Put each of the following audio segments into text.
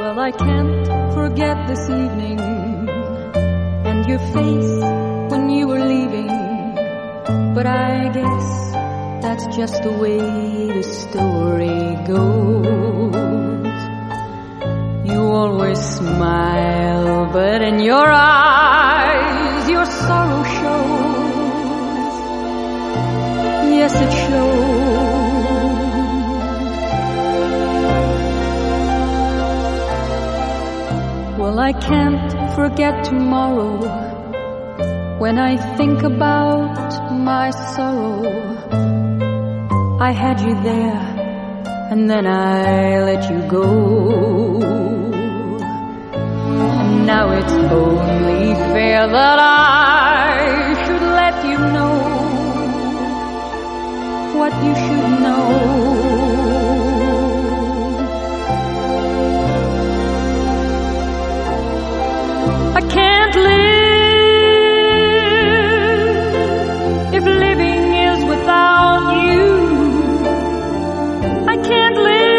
Well, I can't forget this evening and your face when you were leaving, but I guess that's just the way the story goes. You always smile, but in your eyes your sorrow shows. Yes, it shows. Well, I can't forget tomorrow when I think about my sorrow. I had you there and then I let you go, and now it's only fair that I should let you know what you should know. I can't live if living is without you. I can't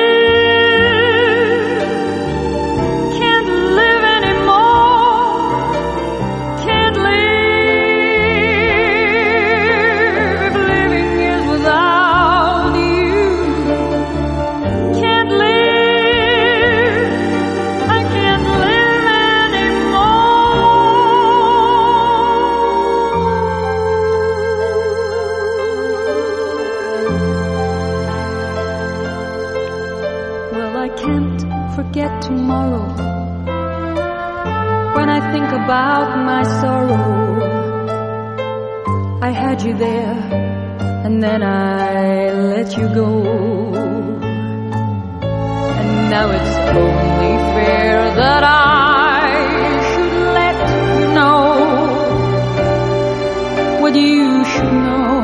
live anymore. Can't live if living is without you. Can't live, I can't live I can't forget tomorrow when I think about my sorrow. I had you there and then I let you go, and now it's only fair that I should let you know what you should know.